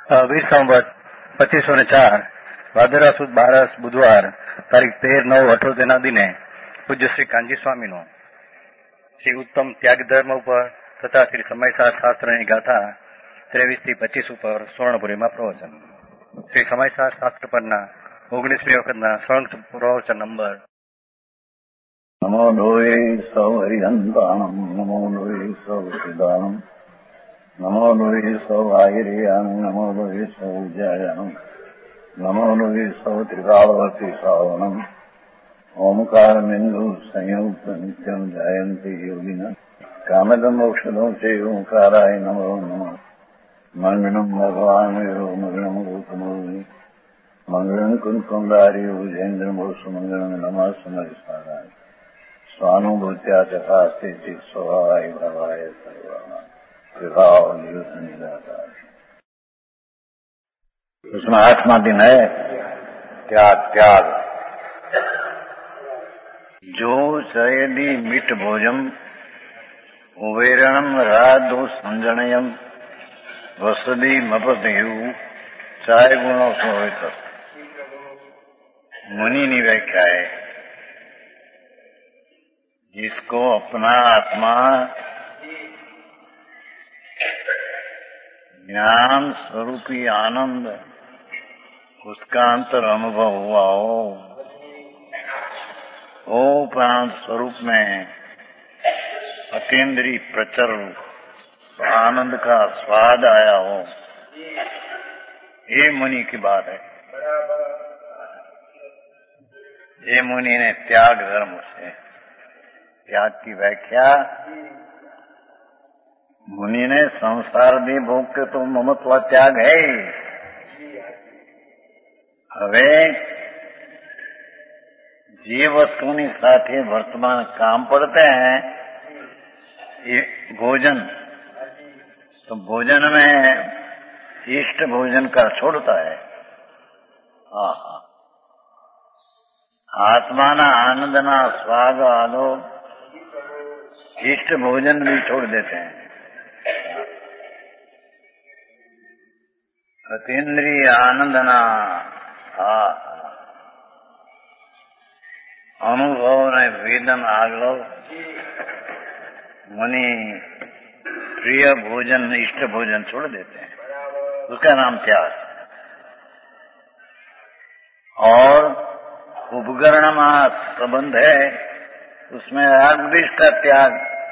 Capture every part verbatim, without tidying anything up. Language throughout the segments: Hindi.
વીર સંવત પચીસો ને ચાર ભાદરવા સુદ બારસ બુધવાર તારીખ તેર નવ અઠોતેરના દિને પૂજ્ય શ્રી કાનજી સ્વામીનું શ્રી ઉત્તમ ત્યાગ ધર્મ ઉપર તથા શ્રી સમયસાર શાસ્ત્રની ગાથા ત્રેવીસ થી પચીસ ઉપર સુવર્ણપુરીમાં પ્રવચન. શ્રી સમયસાર શાસ્ત્ર પરના ઓગણીસમી વખતના સ્વર્ણ પ્રવચન નંબર. નમો લોહે સૌ હરિહંતાણમ નમો લોહે સૌ સિદ્ધાણમ નમો લોહે સૌ આયર્યાણમ નમો લોહે સૌ ઉજ્જાયાણમ નમો લોહે સૌ ત્રિકાળવતી શ્રાવણમ ઓમકાર બિંદુ સંયુક્ત નિત્યમ જાયંતી યોગિના કામદમ ઔષધો છે ઓંકારાય નમો નમઃ. મંગળમ ભગવાન વિરો મંગળમ ગૌતમોની મંગળમ કુંકુંડારી ઉજેન્દ્રમો સુમંગળમ નમઃ સમયસારાય स्वानुभूत्या चकास्ते स्वभावाय भवाय सर्वना विभाव नियुक्त निराकार. उसमें आठवां दिन है त्याग. त्याग जो शयदी मिट भोजम उवेरणम राधो संजनयम वसदी मपदेव चाय गुणों से होता. मुनि की व्याख्या है जिसको अपना आत्मा ज्ञान स्वरूपी आनंद उसका अंतर अनुभव हुआ हो, वो प्राण स्वरूप में अतीन्द्रिय प्रचर आनंद का स्वाद आया हो, ये मुनि की बात है. ये मुनि ने त्याग धर्म से त्याग की व्याख्या मुनि ने संसार दी भोग के तो ममत्व त्याग है. હવે જે વસ્તુની સાથે વર્તमान काम पड़ते हैं ये भोजन, तो भोजन में इष्ट भोजन का छोड़ता है. हाँ हाँ आत्माना आनंदना स्वाद आदो इष्ट भोजन भी छोड़ देते हैं. अतीन्द्रिय आनंदना अनुभव ने वेदन आगलो मुनि प्रिय भोजन इष्ट भोजन छोड़ देते हैं. उसका नाम त्याग. और उपकरण में संबंध है, उसमें राग द्वेष का त्याग.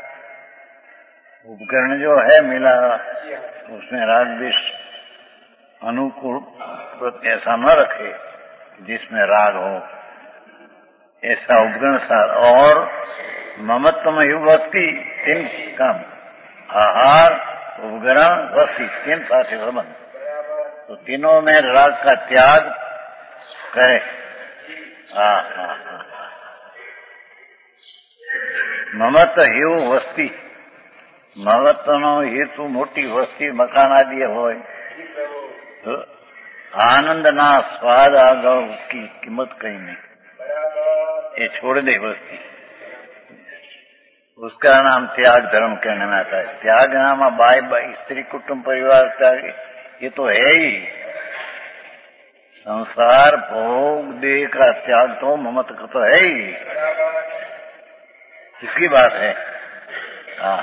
उपकरण जो है मिला उसमें राग द्वेष अनुकूल ऐसा न रखे जिसमें राग हो, ऐसा उपकरण सार. और ममत्व युवती तीन काम आहार उपकरण वस्ती तीन साथ संबंध, तो तीनों में राग का त्याग करे. हाँ हाँ हाँ મમત એવું વસ્તી, મહત્વનો હેતુ મોટી વસ્તી મકાન આદि હોય તો આનંદના સ્વાદ આગળ उसकी कीमत कहीं नहीं, ये छोड़ दे वस्ती. उसका नाम त्याग धर्म कहने में आता है. त्याग नाम बाय बाय स्त्री कुटुंब परिवार त्याग ये तो है ही. संसार भोग देह का त्याग तो ममत का तो है ही. किसकी बात है? हाँ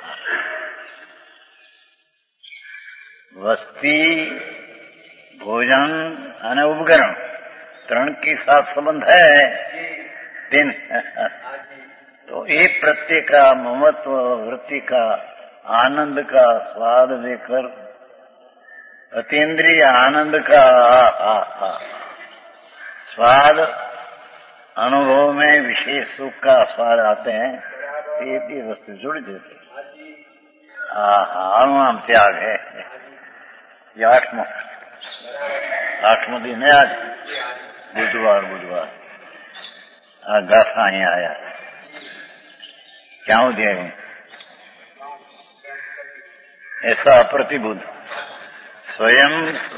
वस्ती भोजन અને ઉપકરણ ત્રણ की साथ संबंध है. तीन तो एक प्रत्यय का ममत्व वृत्ति का आनंद का स्वाद देकर अतीन्द्रिय आनंद का आ, आ, स्वाद अनुभव में विशेष सुख का स्वाद आते हैं, ये भी वस्तु जुड़ देते. हाँ हाँ नाम त्याग है. ये आठवां आठवां दिन है आज बुधवार. बुधवार आ गाथा અહીંયા आया क्या हो दिया ऐसा प्रतिबुद्ध स्वयं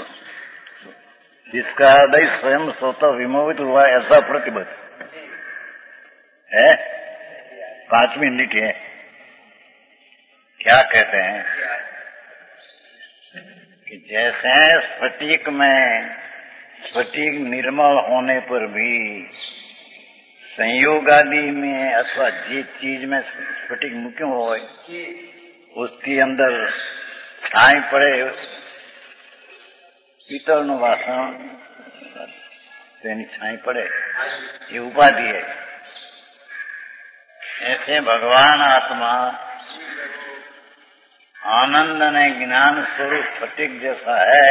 जिसका हृदय स्वयं स्वतः विमोहित हुआ ऐसा प्रतिबद्ध है. पांच मिनट है. क्या कहते हैं कि जैसे स्फटिक में स्फटिक निर्मल होने पर भी संयोग आदि में अथवा जिस चीज में स्फटिक मुक्यो हो उसके अंदर छाई पड़े पीतल नो वासण तेनी छाई पड़े ये उपाधि है। ऐसे भगवान आत्मा आनंद ने ज्ञान स्वरूप स्फटिक जैसा है,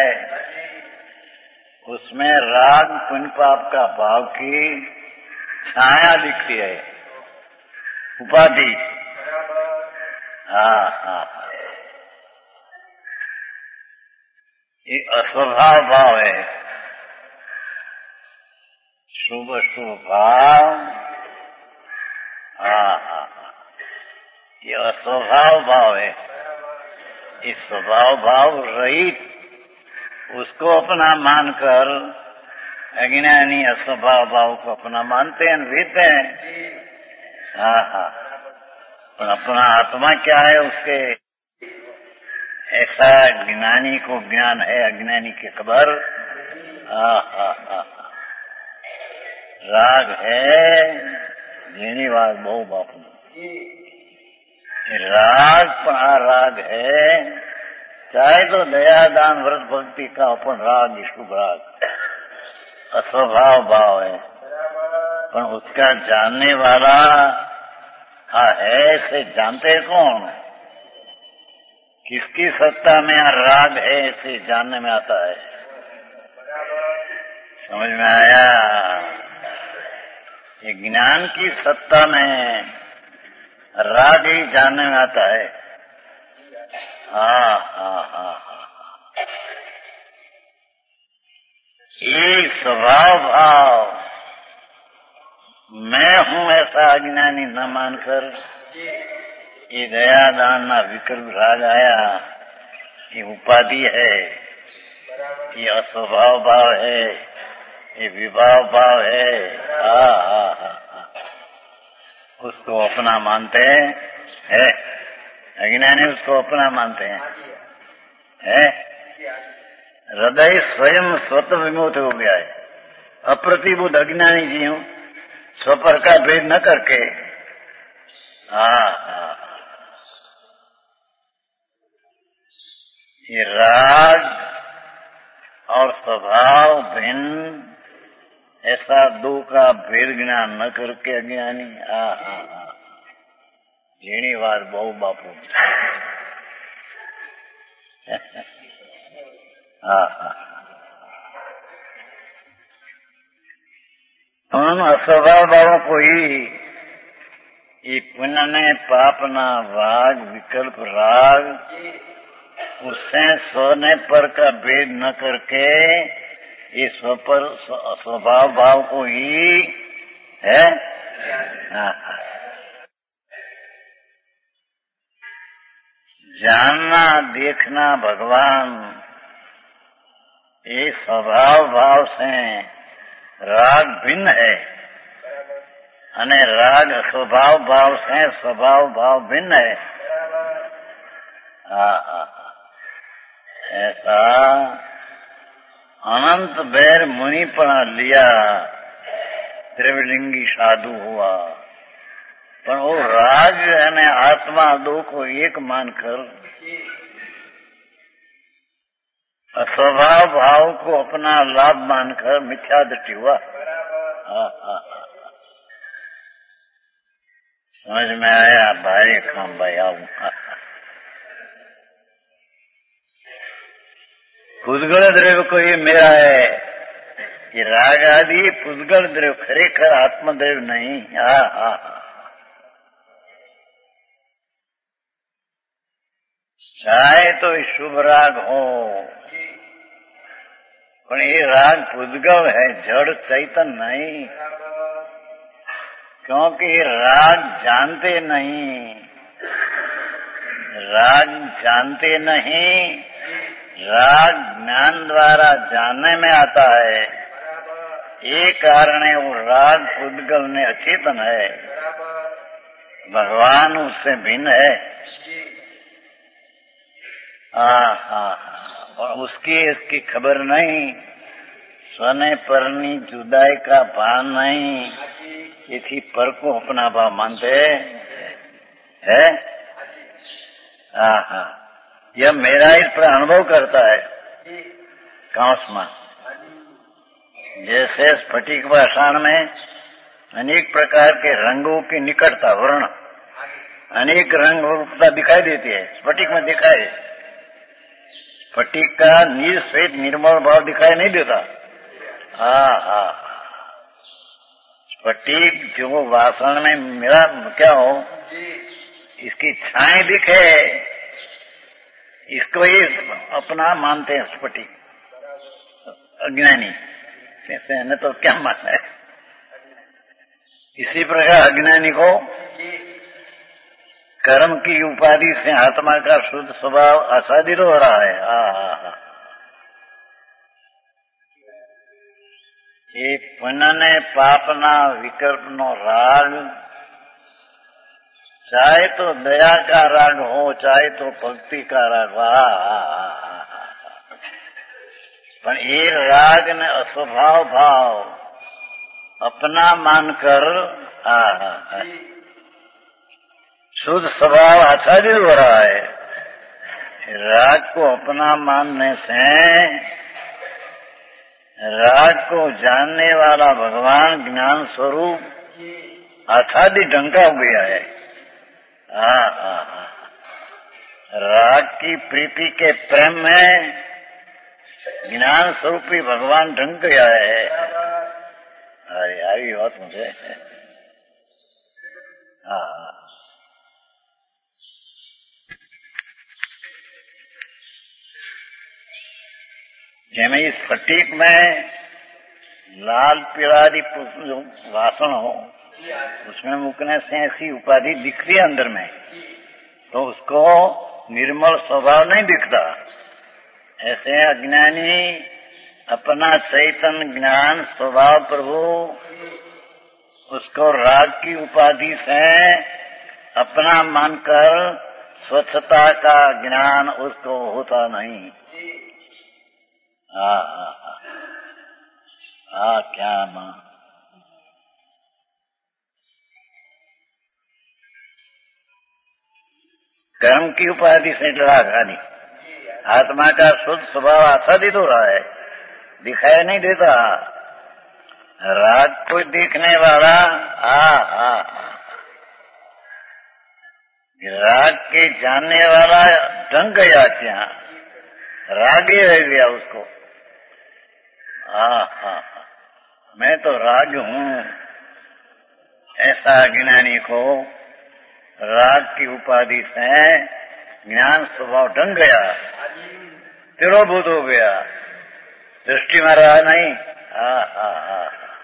उसमें राग पुण्य पाप का भाव की छाया दिखती है, उपाधि। हाँ हाँ ये अस्वभाव भाव है, शुभ शुभ भाव। हाँ हाँ ये अस्वभाव भाव है। इस स्वभाव भाव रहित उसको अपना मानकर अज्ञानी अस्वभाव भाव को अपना मानते हैं, वीते हैं। हाँ हाँ पर अपना आत्मा क्या है उसके ऐसा ज्ञानी को ज्ञान है, अज्ञानी की खबर। हाँ हाँ हाँ राग है जेनी बात बहु बापू राग पा राग है, चाहे तो दया दान व्रत भक्ति का अपन राग शुभ राग अस्वभाव भाव है, पर उसका जानने वाला हाँ है से जानते कौन, किसकी सत्ता में राग है इसे जानने में आता है। समझ में आया? ये ज्ञान की सत्ता में राग ही जानने में आता है। हाँ हाँ हाँ हाँ ये स्वभाव भाव मैं हूँ ऐसा अज्ञानी न मानकर ये दया दान ना विकल्प राग आया, ये उपाधि है, ये अस्वभाव भाव है, ये विभाव भाव है। हाँ हाँ हाँ उसको अपना मानते हैं, अज्ञानी उसको अपना मानते हैं, है हृदय स्वयं स्वतः विमुक्त हो गया है। अप्रतिबुद्ध अज्ञानी जी हूं, स्वपर का भेद न करके। हाँ हाँ ये राग और स्वभाव भिन्न ऐसा दो का भेद ज्ञान न करके अज्ञानी। हाँ हाँ हाँ झीणी बात बहु बापू। हाँ हाँ उन अस्वभाव भावों को ही ये पुण्य ने पाप ना राग विकल्प राग उससे स्व ने पर का भेद न करके ये स्व पर स्वभाव भाव को ही है। हाँ जानना देखना भगवान ये स्वभाव भाव से राग भिन्न है, अने राग स्वभाव भाव से स्वभाव भाव भिन्न है। हाँ ऐसा अनंत बैर मुनि पना लिया त्रिवलिंगी साधु हुआ, पर वो राग यानी आत्मा दो को एक मानकर स्वभाव भाव को अपना लाभ मानकर मिथ्या दृष्टि हुआ। हाँ हाँ समझ में आया? भाई काम भाई आऊ पुद्गल द्रव्य को ये मेरा है, ये राग आदि पुद्गल द्रव्य खरेखर आत्मद्रव्य नहीं। हाँ हाँ चाहे तो शुभ राग हो, पर ये राग पुद्गल है, जड़ चैतन नहीं, क्योंकि राग जानते नहीं, राग जानते नहीं, राग ज्ञान द्वारा जानने में आता है। ये कारण है वो राग पुद्गल में अचेतन है, भगवान उससे भिन्न है। हाँ हाँ और उसकी इसकी खबर नहीं, स्वने परनी जुदाई का भान नहीं, इसी पर को अपना भाव मानते है। हाँ हाँ, यह मेरा इस पर अनुभव करता है। कांसमा जैसे स्फटिक पाषाण में अनेक प्रकार के रंगों की निकटता, वर्ण अनेक रंग रूपता दिखाई देती है, स्फटिक में दिखाई। स्फटिक का निश्चित निर्मल भाव दिखाई नहीं देता। हाँ हाँ, स्फटिक जो वासण में मेरा क्या हो, इसकी छाए दिखे, इसको ही अपना मानते हैं स्फटिक। अज्ञानी से न तो क्या मानना है। इसी प्रकार अज्ञानी को कर्म की उपाधि से आत्मा का शुद्ध स्वभाव आसादित हो रहा है। हाँ, ये पुण्य पापना विकल्प नो राग, चाहे तो दया का राग हो, चाहे तो भक्ति का राग हो, पर ये राग ने अस्वभाव भाव अपना मानकर शुद्ध स्वभाव आच्छादित हो रहा है। राग को अपना मानने से राग को जानने वाला भगवान ज्ञान स्वरूप आच्छादित ढंका हो गया है। हाँ हाँ हाँ, राग की प्रीति के प्रेम में ज्ञान स्वरूपी भगवान ढंक गया है। अरे आई बात मुझे। हाँ, जैसे इस फटीक में लाल पीलादी जो वासण हो, उसमें मुकने से ऐसी उपाधि दिख रही है अंदर में, तो उसको निर्मल स्वभाव नहीं दिखता। ऐसे अज्ञानी अपना चैतन्य ज्ञान स्वभाव प्रभु उसको राग की उपाधि से अपना मानकर स्वच्छता का ज्ञान उसको होता नहीं। हाँ हाँ हाँ, हाँ क्या मां, कर्म की उपाधि से राग आदि आत्मा का शुद्ध स्वभाव आच्छादित हो रहा है, दिखाई नहीं देता। राग को देखने वाला आ आ राग के जानने वाला ढंग गया, क्या राग ही रह गया उसको। आ हा, मैं तो राग हूँ, ऐसा ज्ञानी को राग की उपाधि से ज्ञान स्वभाव ढंग गया, तिरोभूत हो गया, दृष्टि में रहा नहीं। हा हा हा,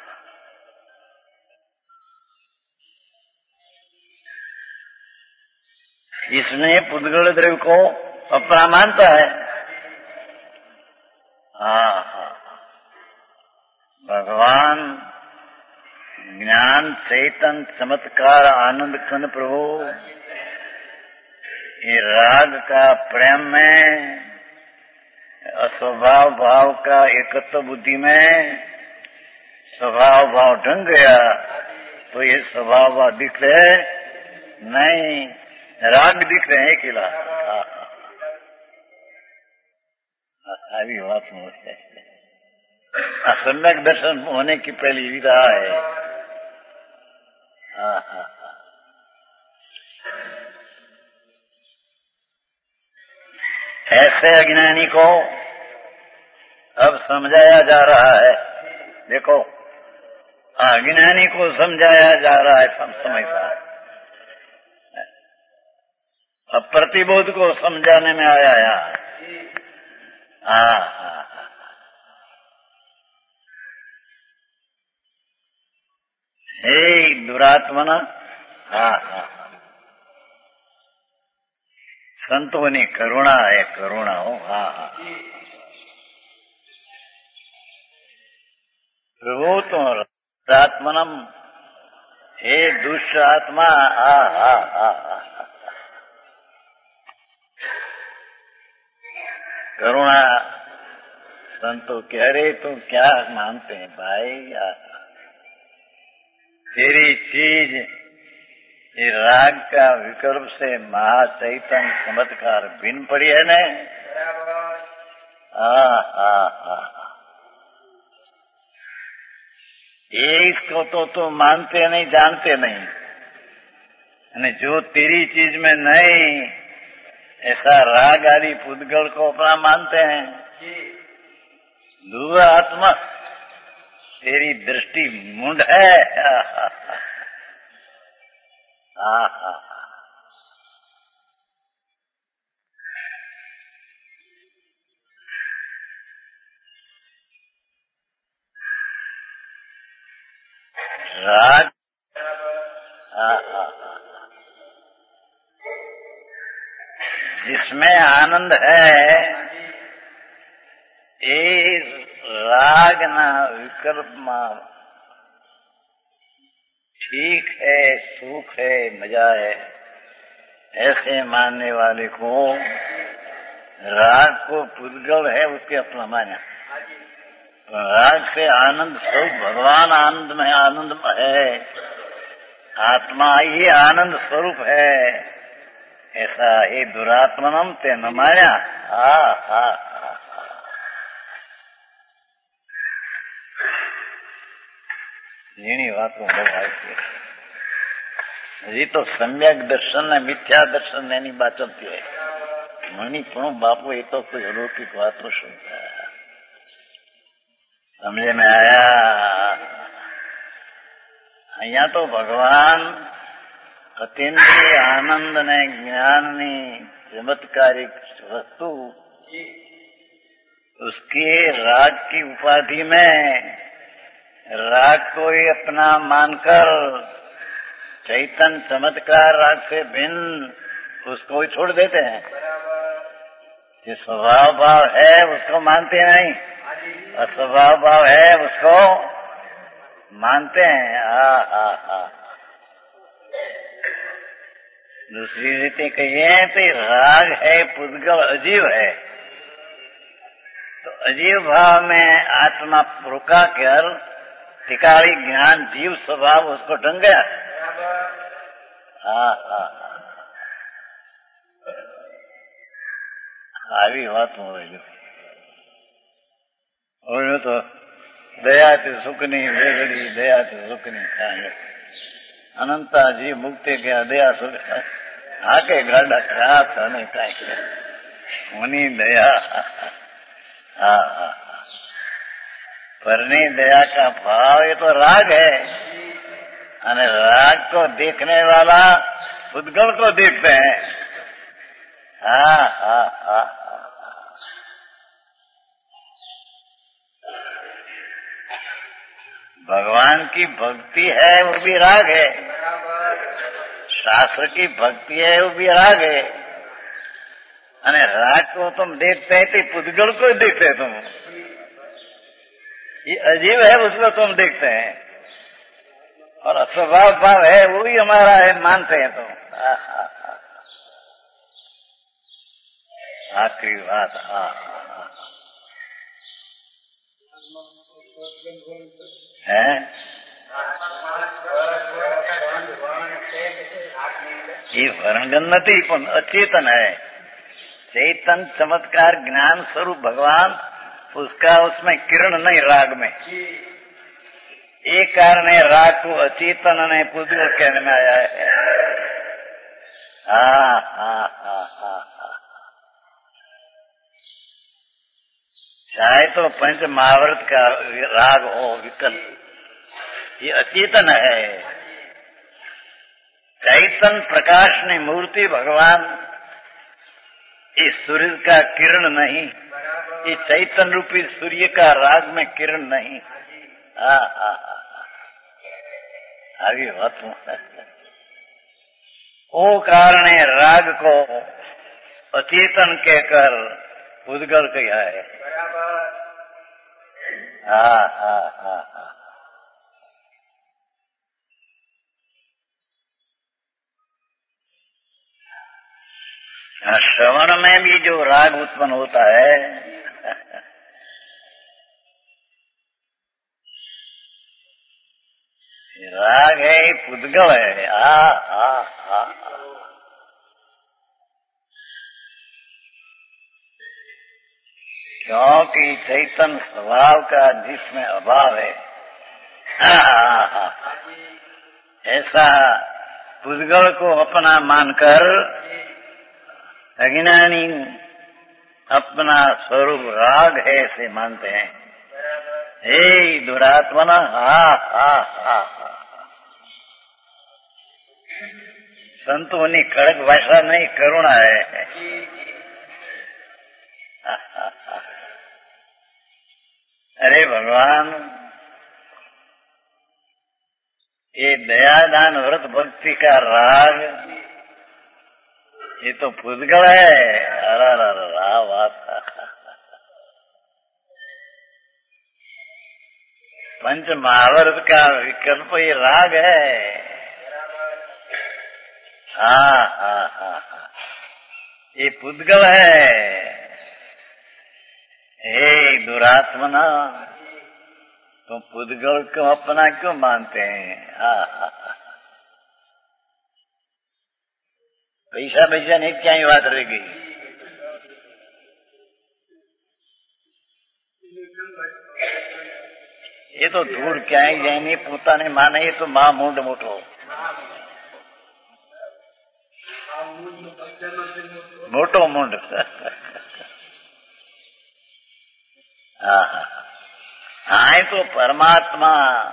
इसने पुद्गल द्रव्य को अपना मानता है। हाँ हाँ, भगवान ज्ञान चैतन चमत्कार आनंद खन प्रभु ये राग का प्रेम में अस्वभाव भाव का एकत्व बुद्धि में स्वभाव भाव ढंग गया, तो ये स्वभाव भाव दिख रहे नहीं, राग दिख रहे हैं केला। अभी बात समझते सम्यक दर्शन होने की पहली विधा है। हाँ हाँ, ऐसे अज्ञानी को अब समझाया जा रहा है। देखो, अज्ञानी को समझाया जा रहा है सब समय सा, अब प्रतिबोध को समझाने में आया यहाँ। हाँ हाँ, हे दुरात्मना, हाँ हाँ, संतों ने करुणा है, करुणा हो। हाँ हाँ, प्रभु तो आत्मनम, हे दुष्ट आत्मा, आ आ आ करुणा संतों के, अरे तुम क्या मानते हैं भाई, तेरी चीज ये राग का विकल्प से महाचैतन्य चमत्कार भिन्न पड़ी है न। हाँ हाँ हाँ, ये इसको तो तुम मानते नहीं, जानते नहीं, यानी जो तेरी चीज में नहीं, ऐसा राग आदि पुद्गल को अपना मानते हैं। दूर आत्मा तेरी दृष्टि मुंड है। आहा, राग जिसमें आनंद है, ये राग ना विकल्प में ठीक है, सुख है, मजा है, ऐसे मानने वाले को राग को पुद्गल है उसके अपना माना। तो राग से आनंद स्वरूप भगवान आनंद में आनंद है, आत्मा ही आनंद स्वरूप है, ऐसा ये दुरात्मनम ते न माया। हा हा जीनी वातो बहू आई हजी तो सम्यक दर्शन ने मिथ्या दर्शन ने बात चलती है। मनी पण बापू ये तो कोई अलौकिक बात तो सुनता है, समझे में आया। अहियां तो भगवान अतीन्द्रिय आनंद ने ज्ञान ने चमत्कारिक वस्तु उसके राग की उपाधि में राग को ही अपना मानकर चैतन्य चमत्कार राग से भिन्न उसको ही छोड़ देते हैं। जो स्वभाव भाव है उसको मानते नहीं, और स्वभाव भाव है उसको मानते हैं। हा हा हा दूसरी रीति कहिए तो राग है पुद्गल अजीव है, तो अजीव भाव में आत्मा रुका कर टिकाड़ी ज्ञान जीव स्वभाव उसको ढंग गया। हाँ हाँ આવી વાત હોય હોય તો દયાથી સુખની વેગડી, દયાથી સુખની ખાંડ, અનંતાજી મુક્તિ ગયા દયા સુખ હાકે ગાડા ખાત અને કાંઈ ઉની દયા। हाँ हाँ परनी दया का भाव ये तो राग है, અને राग को देखने वाला उद्गल को देखते हैं। हाँ हाँ हाँ भगवान की भक्ति है वो भी राग है, शास्त्र की भक्ति है वो भी राग है, अने राग को तुम देखते हैं तो पुद्गल को देखते हैं तुम, ये अजीब है उसको तुम देखते हैं, और स्वभाव भाव है वो भी हमारा है मानते हैं तुम। आखिरी बात हाँ है ये वर्णन नहीं पण अचेतन है, चेतन चमत्कार ज्ञान स्वरूप भगवान उसका उसमें किरण नहीं राग में, एक कारण है राग को अचेतन ने पुद्गल कहने में आया है। हाँ हाँ हाँ हाँ हाँ चाहे तो पंच महाव्रत का राग हो विकल्प, ये अचेतन है। चैतन प्रकाश ने मूर्ति भगवान इस सूर्य का किरण नहीं, ये चैतन रूपी सूर्य का राग में किरण नहीं। हाँ हाँ आगे बात वो कारण है राग को अचेतन कहकर पुद्गल कहा है। हाँ हाँ हाँ हाँ श्रवण में भी जो राग उत्पन्न होता है राग है, पुद्गल है। आ आ आ, आ। क्योंकि चैतन्य स्वभाव का जिसमें अभाव है, आ, आ, आ। ऐसा पुद्गल को अपना मानकर अज्ञानी अपना स्वरूप राग है ऐसे मानते हैं। हे दुरात्मना, हा हा हा संतों ने कड़क भाषा नहीं, करुणा है। अरे भगवान, ये दयादान व्रत भक्ति का राग ये तो पुद्गल है। अरे अरे बात पंच महाभारत का विकल्प ये राग है। हा हा हा ये पुद्गल है। हे दुरात्मना, तुम पुद्गल को अपना क्यों मानते हैं? हा हा पैसा पैसा नहीं, क्या ही बात रह गई। ये तो धूल क्या है, नहीं पूता ने माने, ये तो मां मूंड मोटो मोटो मुंड। हाँ तो परमात्मा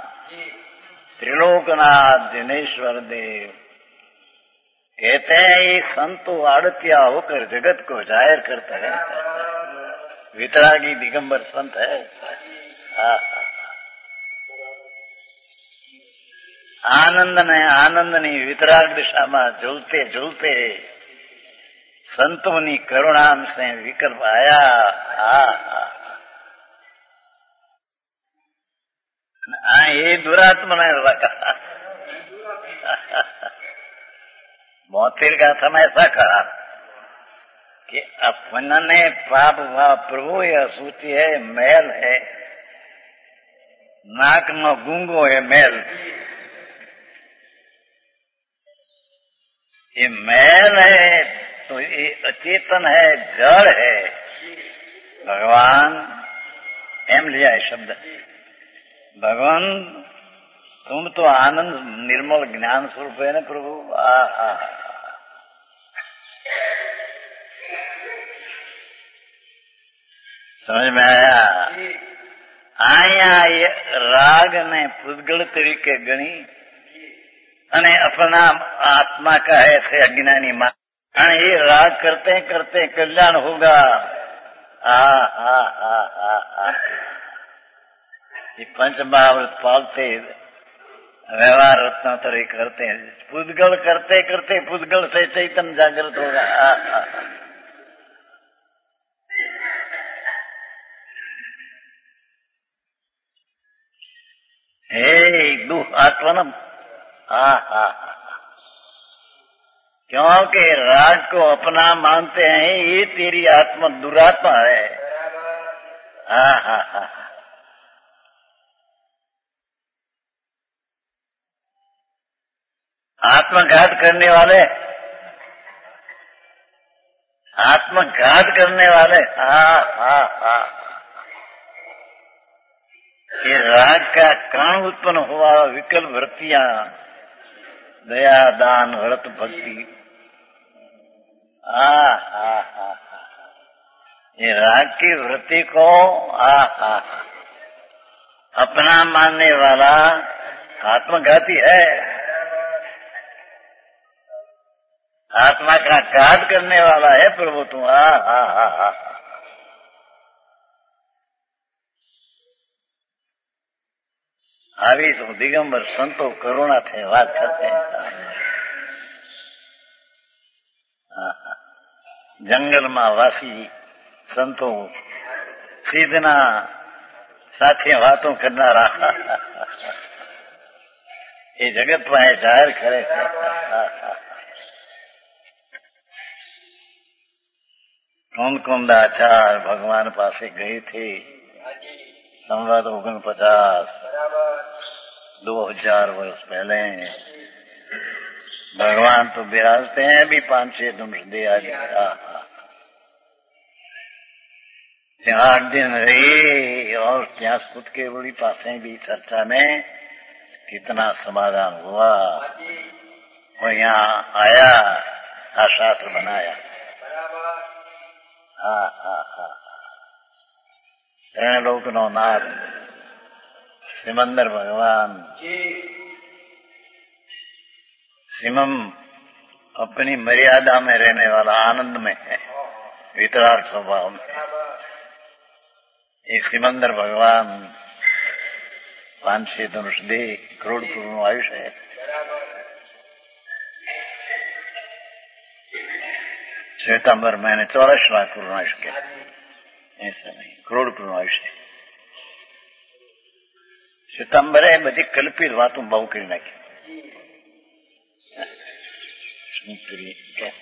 त्रिलोकनाथ जिनेश्वर देव कहते हैं ये संतो आड़तिया होकर जगत को जाहिर करते हैं। वितरागी दिगंबर संत है। आनंद ने आनंद ની વિતરાગ દિશામાં ઝૂલતે ઝૂલતે સંતોની કરુણામ से विकल्प आया। हाँ ये दुरात्मा ने रखा। मोतिर का समय ऐसा कहा कि अपने पाप भाव प्रभु यह सूची है, मैल है, नाक नो गूंगो है मैल। ये मैल है तो ये अचेतन है, जड़ है। भगवान एम लिया है शब्द। भगवान तुम तो आनंद निर्मल ज्ञान स्वरूप है ना प्रभु। आ, आ, समझ में आया? आया ये राग ने पुद्गल तरीके गणी अने अपना आत्मा का ऐसे अज्ञानी मान। ये राग करते करते कल्याण होगा। आ आ आ आ आ ये पंच महाव्रत पालते व्यवहार रत्नोत्तरी करते हैं। पुद्गल करते करते पुद्गल से चैतन्य जागृत होगा। आ, आ, हे दुख आत्मनम। हा हा क्योंकि राग को अपना मानते हैं, ये तेरी आत्मा दुरात्मा है। हा हा हा आत्मघात करने वाले, आत्मघात करने वाले। हा हा हा ये राग का कारण उत्पन्न हुआ विकल्प वृत्तियां, दया दान व्रत भक्ति। आ हा हा ये राग की वृत्ति को आ हा अपना मानने वाला आत्मघाती है। आत्मा का घात करने वाला है प्रभु तू। आ हा हा हा આવી તો દિગંબર સંતો કરુણાથી વાત કરते हैं। જંગલમાં વાસી સંતો સીધના સાથે વાતો કરનારા એ જગતમાં એ જાહેર કરે છે। કુંદકુંદાચાર ભગવાન પાસે ગઈ थी संवत ओगन पचास दो हजार वर्ष पहले। भगवान तो विराजते हैं भी पांच छह दिन दे आज आठ दिन रही और त्या खुद के बड़ी पासे भी चर्चा में कितना समाधान हुआ और यहाँ आया आ शास्त्र बनाया। हाँ हाँ हाँ त्रिलोक नो नाथ सिमंदर भगवान सिमम अपनी मर्यादा में रहने वाला आनंद में है, वितराग स्वभाव में। ये सिमंदर भगवान पांच छह धनुष दे करोड़ पूर्ण आयुष है। श्वेतांबर मैंने चौरासी लाख पूर्ण आयुष किया, ऐसा नहीं करोड़ पूर्ण आयुष है। श्वेतांबरे बधी कल्पित बातों बहु કરી નાખી। શું કરી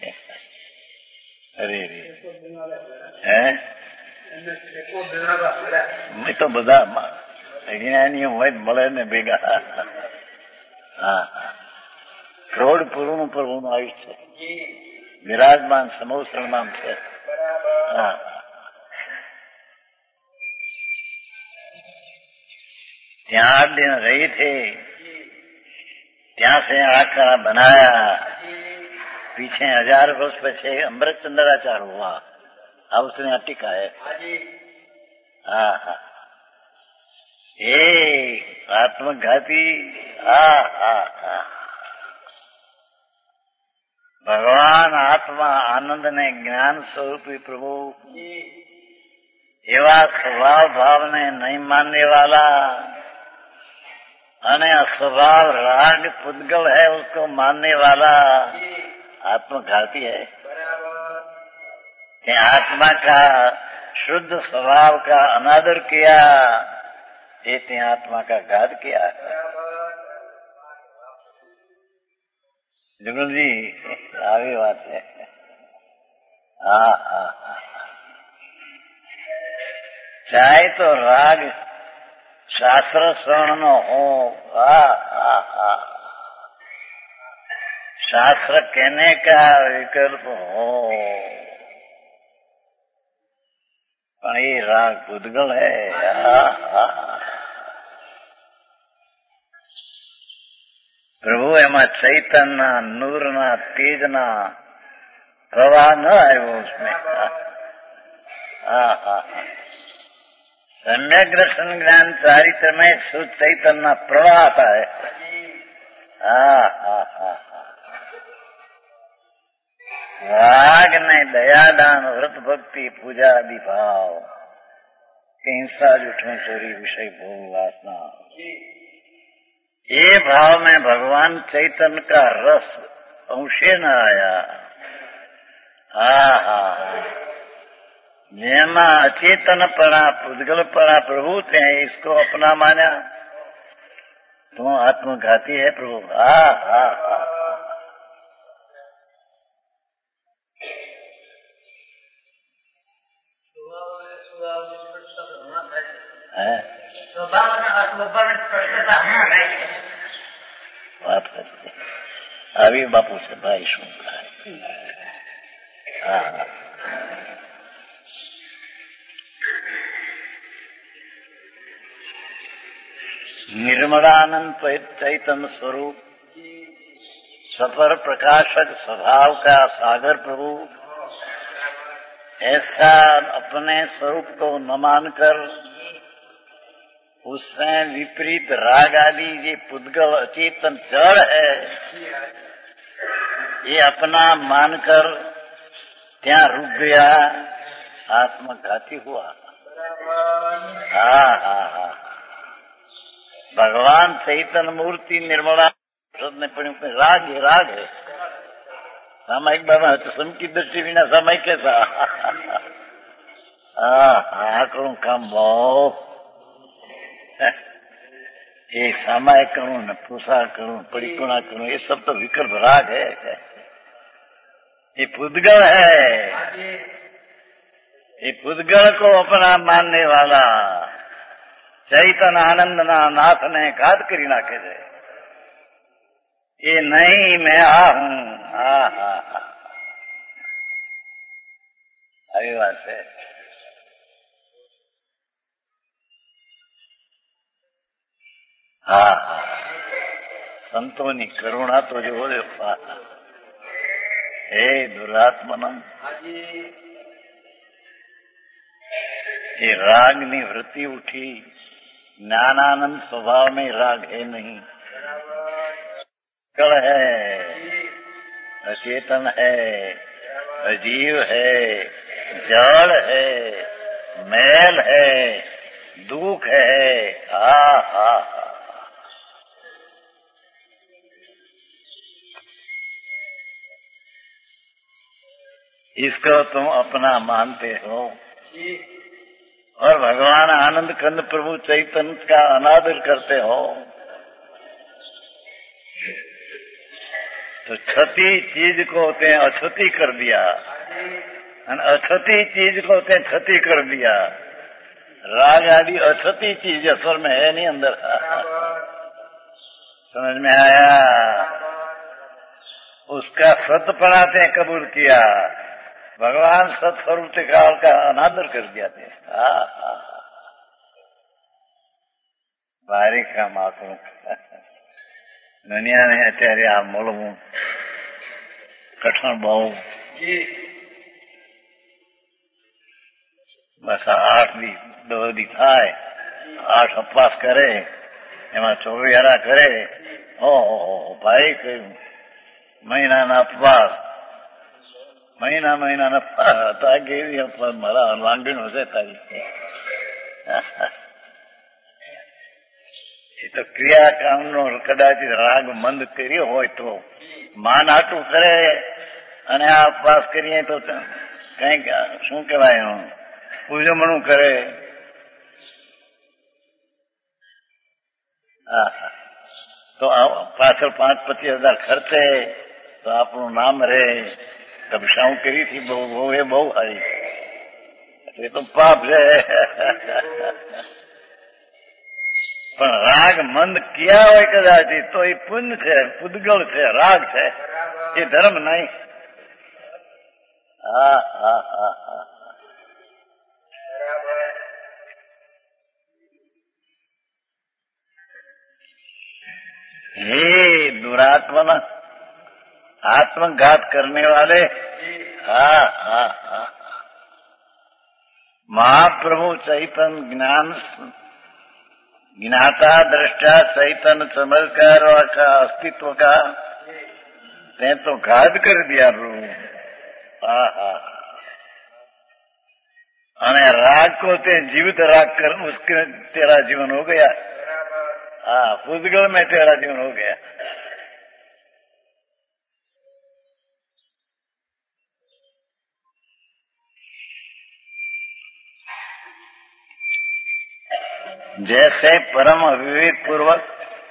અરે રે હે મેં તો બધા જ્ઞાનીઓ હોય મળે ને ભેગા। હા કરોડ પૂર્ણ પર હું આયુષ છે, વિરાજમાન સમૂહ શરણામ છે। હા ત્યાં आठ दिन रही थे, ત્યાં से आकर बनाया। पीछे हजार वर्ष पीछे अमृत चंद्राचार हुआ, अब उसने टीका है। हाँ हाँ ये आत्मघाती। हाँ हाँ हाँ भगवान आत्मा आनंद ने ज्ञान स्वरूपी प्रभु एवा स्वभाव भाव ने नहीं मानने वाला अने स्वभाव राग पुद्गल है उसको मानने वाला आत्मघाती है। आत्मा का शुद्ध स्वभाव का अनादर किया, ये आत्मा का घात किया। जुगल जी આવી વાત है। हाँ हाँ चाहे तो राग शास्त्र श्रवण नो हो, हाँ हाँ हाँ शास्त्र कहने का विकल्प हो, पर ये राग पुद्गल है। हाँ हाँ प्रभु एमा चैतन्य नूरना तेजना प्रवाह न आयो उसमें। हाँ हाँ सम्यक दर्शन ज्ञान चारित्र में शुद्ध चैतन्य प्रवाह आता है। हाँ हाँ हाँ राग ने दयादान व्रत भक्ति पूजा आदि भाव हिंसा जुठन चोरी विषय भोग वासना, ये भाव में भगवान चैतन्य का रस अंशे न आया। हाँ हाँ જેમાં અચેતનપણા પુદ્ગલપણા प्रभु थे, इसको अपना माना तो आत्मघाती है प्रभु। हाँ हाँ हाँ बात करते अभी बापू से भाई सुन। हाँ निर्मलानंद चैतन्य स्वरूप सफर प्रकाशक स्वभाव का सागर प्रभु ऐसा अपने स्वरूप को न मानकर उससे विपरीत राग आदि ये पुद्गल अचेतन जड़ है, ये अपना मानकर त्या रुक गया, आत्मघाती हुआ। हाँ हाँ हाँ भगवान चैतन्य मूर्ति निर्मला ने पढ़ी राग है राग है सामायिक बाबा तो समकी दृष्टि बिना समय कैसा। हाँ हाँ करूँ काम बहुत ये सामायिक करूँ न पुसा करूँ परिकुणा करूँ ये सब तो विकल्प राग है, ये पुद्गल है। ये पुद्गल को अपना मानने वाला चैतन आनंद ना नाथ ने घात करी नाखे છે ये नहीं मैं आ हूं। आ हा हा આવી વાત છે। હા હા સંતોની કરુણા તો જો હે દુરાત્મનમ ये राग ની वृत्ति उठी। ज्ञानानंद स्वभाव में राग है नहीं, कल है, अचेतन है, अजीव है, जड़ है, मैल है, दुख है। हा हा इसको तुम अपना मानते हो और भगवान आनंद कंद प्रभु चैतन्य का अनादर करते हो तो छती चीज को ते अछती कर दिया और अछती चीज को ते छती कर दिया। राग आदि अछती चीज असल में है नहीं अंदर। समझ में आया? उसका सतपना ते कबूल किया, भगवान सत्स्वरूप काल का अनादर कर दिया थे। बारी का माकू दुनिया ने अत्यारे आ मोलवू कठण बहु बस आठ दी दो दी थाय आठ उपवास करे एमा चौवीहारा करे। ओहो भाई कયું મહિનાના ઉપવાસ મહિના મહિનાના તા કેવી ઉપવાસ મારા લાંગણીઓ છે તારી। એ તો ક્રિયાકામનો કદાચ રાગ મંદ કર્યો હોય તો માન આટું કરે અને આ ઉપવાસ કરીએ તો કઈક શું કહેવાય પૂજમણું કરે। તો પાછળ પાંચ પચીસ હજાર ખર્ચે તો આપણું નામ રહે। તપસ્યાઓ કરી હતી બહુ બહુ એ બહુ સારી, એ તો પાપ છે। પણ રાગ મંદ ક્યાં હોય કદાચ તો એ પુણ્ય છે, પુદ્ગલ છે, રાગ છે, એ ધર્મ નહીં। હા હા હા હા हे दुरात्मन आत्मघात करने वाले। हा हा हा महाप्रभु चैतन्य ज्ञान ज्ञाता दृष्टा चैतन्य चमत्कार का अस्तित्व का ते तो घात कर दिया प्रभु। हा हा अने राग को ते जीवित राग कर उसके तेरा जीवन हो गया। हाँ पुद्गल में तेरा जीवन हो गया। जैसे परम अविवेक पूर्वक,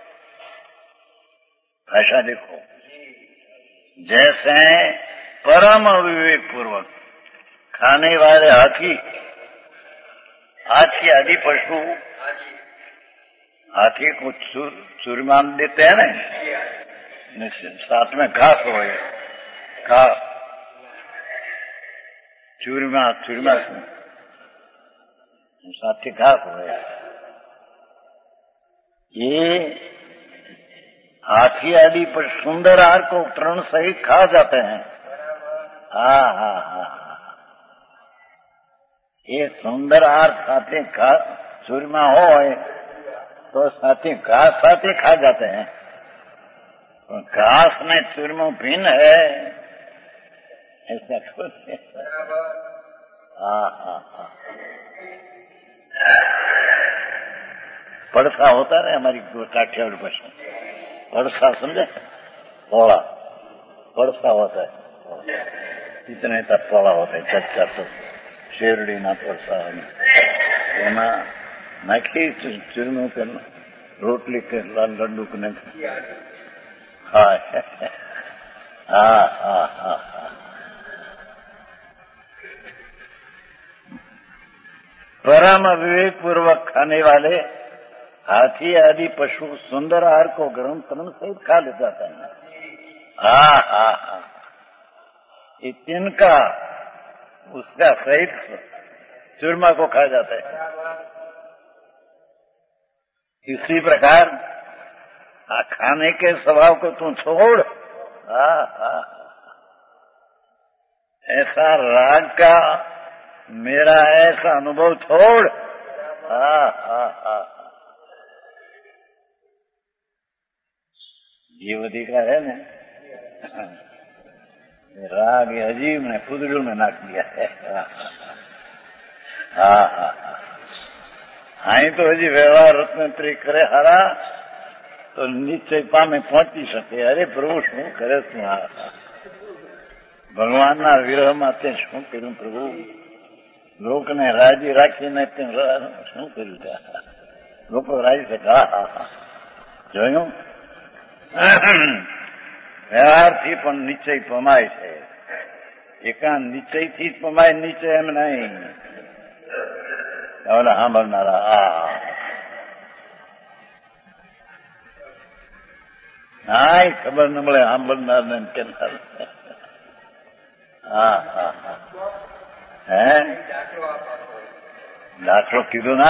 भाषा देखो, जैसे परम अविवेक पूर्वक खाने वाले हाथी, हाथी आदि पशु हाथी को चूरमा देते हैं ना, साथ में घास हो घास चूरमा चूरमा साथ ही घास हो। ये हाथी आदि पर सुंदर आहार को तृण सहित खा जाते हैं। हाँ हाँ हाँ ये सुंदर आहार साथे घास चूरमा हो तो साथी घास साथे खा जाते हैं। घास में चूरमो भिन्न है ऐसा कुछ। हाँ हाँ हाँ पड़सा होता है हमारी काठियावाड़ भाषा, पड़सा समझे? पोला पड़सा होता है, इतने तक पोला होता है चच्चा तो शेरड़ी ना पड़सा एमा नाखी चूरमो कर रोटली कर लड्डू के हाँ हाँ हाँ हाँ परम विवेक पूर्वक खाने वाले हाथी आदि पशु सुंदर आहार को गरम तरण सहित खा ले जाता है। हाँ हाँ हाँ, ये तिनका उसका सहित चूरमा को खा जाता है। इसी प्रकार आ खाने के स्वभाव को तू छोड़। हाँ हाँ, ऐसा राग का मेरा ऐसा अनुभव छोड़। हाँ हाँ हाँ, जीव अधिकार है ना, राग अजीब ने फुदड़ू में नाक दिया है। हाँ हाँ हाँ, हाई तो हजी व्यवहार रत्नत्री करे हारा तो निश्चय पामे पहुंची सके। अरे प्रभु शू करे तू? आ भगवान ना विरह में ते शू कर्યું प्रभु? लोक ने राजी રાખીને તે શું કર્યું છે? લોકો રાજી છે? હા હા હા, જોયું? વ્યવહારથી પણ નિશ્ચય પમાય છે, એકાંત નિશ્ચયથી જ પમાય, નિશ્ચય એમ નહીં. ઓલા સાંભળનારા આ હા ખબર ન મળે સાંભળનાર ને કેનાર. હા હા હા, હે દાખલો કીધો ના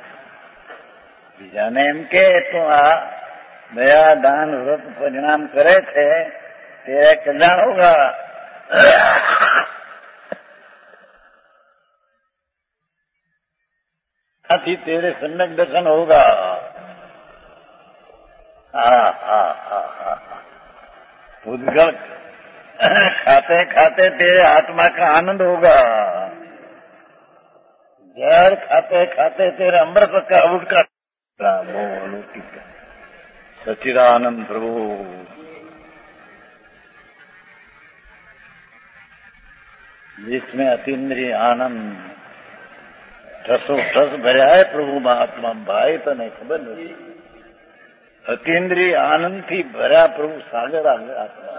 બીજાને એમ કે તું આ દયા દાન વ્રત પરિણામ કરે છે તેરે કલ્યાણ હોગા. आથી तेरे सम्यक दर्शन होगा. हाँ हाँ हाँ हाँ, उद्गल खाते खाते तेरे आत्मा का आनंद होगा. जहर खाते खाते तेरे अमृत का उठका वो अलौकिक सच्चिदानंद प्रभु. जिसमें अतीन्द्रिय आनंद ठसो ठस भर्या है प्रभु महात्मा भाई तने खबर नहीं. अतीन्द्रिय आनंद थी भरा प्रभु सागर आत्मा.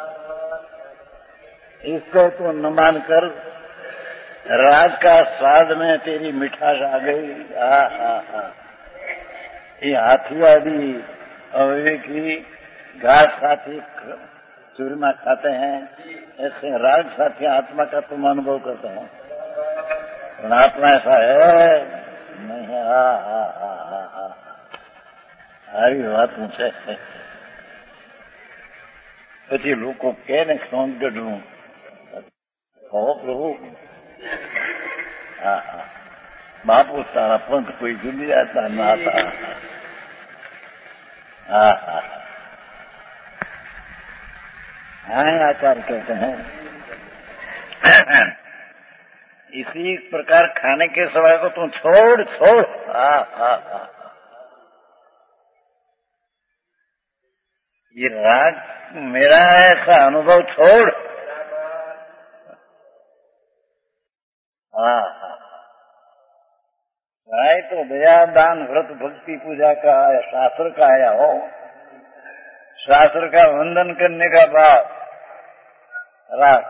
इसको तो न मानकर राग का स्वाद में तेरी मिठास आ गई. आ हा हा, ये हाथी आदि अविवेकी घास साथी चूरमा खाते हैं, ऐसे राग साथी आत्मा का तुम अनुभव करते हैं. आत्मा ऐसा है नहीं है. हाँ हाँ हाँ हाँ हाँ, सारी बात मुझे પછી લોકો કે ને સોંગ ગઢવું કહો પ્રભુ. હા હા, બાપુ તારા પંથ કોઈ જુદી જાતા ના હતા. हाँ हाँ हाँ, आचार्य कहते हैं इसी प्रकार खाने के सवाल को तुम छोड़ छोड़. हाँ हाँ हाँ, ये राग मेरा ऐसा अनुभव छोड़. हाँ हाँ, चाहे तो दया दान व्रत भक्ति पूजा का या शास्त्र का आया हो, शास्त्र का वंदन करने का बाद राग,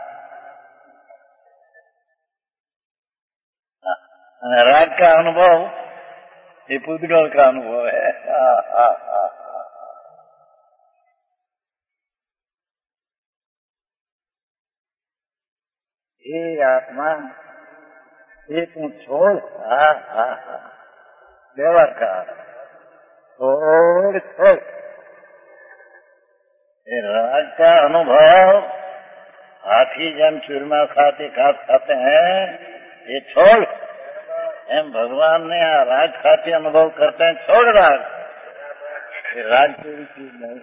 राग का अनुभव ये पुद्गल का अनुभव है. हाँ हाँ हाँ, ये आत्मा ये तू छोड़. हाँ हाँ हाँ, व्यवहार का छोड़ छोड़. ये राग का अनुभव हाथी जन चूरमा खाते घास खाते हैं, ये छोड़. एम भगवान ने आ राग खाते अनुभव करते हैं, छोड़ राग. ये राग की चीज नहीं.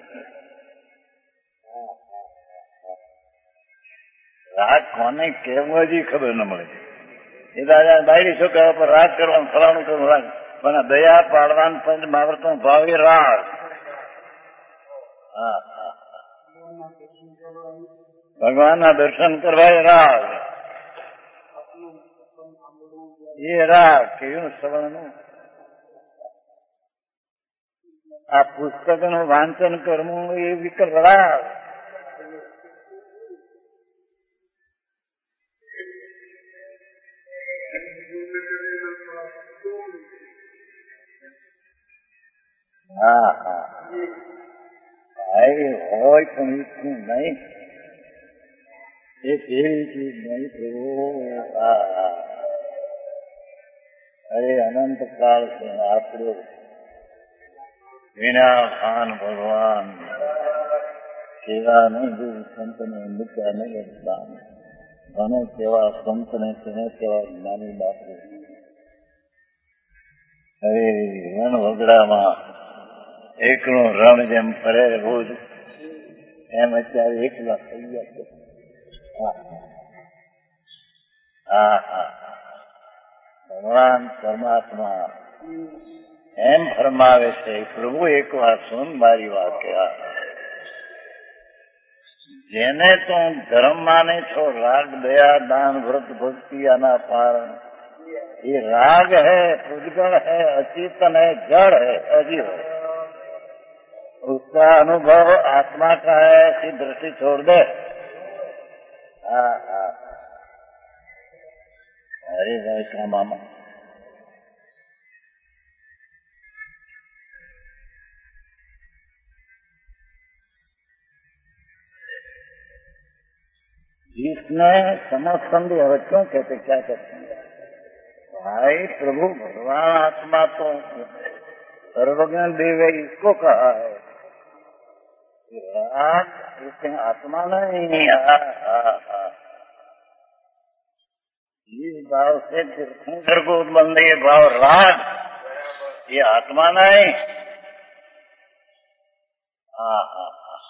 રાગ કોને કેવો હજી ખબર ન મળે. એ દાદા બાયડી છોકરા પર રાગ કરવાનું ફલાણું કરવાનું રાગ, પણ દયા પાડવાનું પંચ મહાવ્રતનો ભાવ એ રાગ. હા હા, ભગવાનના દર્શન કરવા એ રાગ. એ રાગ કેવું શ્રવણનું. આ પુસ્તકનું વાંચન કરવું એ વિકલ રાગ. હા હા ભાઈ હોય પણ ઈચ્છું નહીં, એ કેવી ચીજ નહીં થયું. અરે અનંત કાળ છે આપણો વિના ખાન ભગવાન સેવા નહીં જોયું, સંતને મૂક્યા નહીં દાન. મને કેવા સંતને તેને કેવા જ્ઞાની બાપુ. અરે રણ વગડામાં એકલું રણ જેમ ફરે રોજ, એમ અત્યારે એકલા થઈ ગયા છે. હા હા ભગવાન પરમાત્મા એમ ફરમાવે છે, પ્રભુ એક વાર સુન મારી વાત કે જેને તો ધર્મ માને છો, રાગ દયા દાન વ્રત ભક્તિ આના પારણ, ये राग है, पुद्गल है, अचेतन है, जड़ है, अजीव है. उसका अनुभव आत्मा का है, ऐसी दृष्टि छोड़ दे. हाँ हाँ अरे भाई का मामा जिसने समझ समझे, और क्यों कहते क्या कहते हैं भाई, प्रभु भगवान आत्मा तो सर्वज्ञ देव है, इसको कहा है. राग इसके आत्मा नहीं. जिस भाव से तीर्थंकर को उत्पन्न ये भाव राग, ये आत्मा नहीं. हाँ हाँ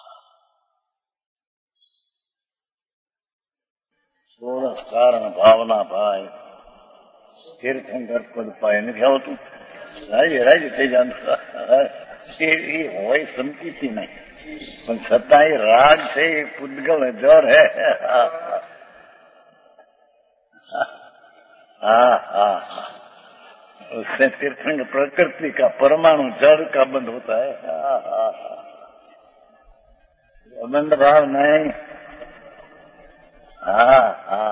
सोलह कारण भावना भाई તીર્થંકર પદ પાય નથી આવતું. રાજે રાજે થઈ જતું એ હોય સમકીતી નહીં, પણ છતાં એ રાગ છે, એ પુદ્ગલ જર હે. हाँ हाँ उससे तीर्थंकर प्रकृति का परमाणु जड़ का बंध होता है. हाँ हाँ बंध भाव नहीं. हाँ हाँ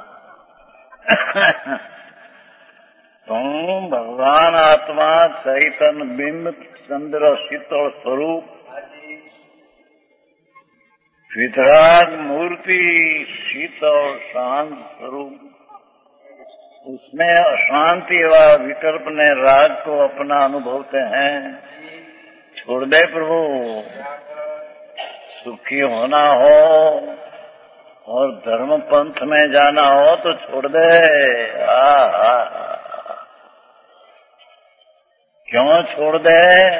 तो भगवान आत्मा चैतन्य बिंब चंद्र शीतल स्वरूप वितराग मूर्ति शीतल शांत स्वरूप, उसमें अशांति व विकल्प ने राग को अपना अनुभवते हैं. छोड़ दे प्रभु, सुखी होना हो और धर्म पंथ में जाना हो तो छोड़ दे. आ, आ, आ, क्यों छोड़ दे?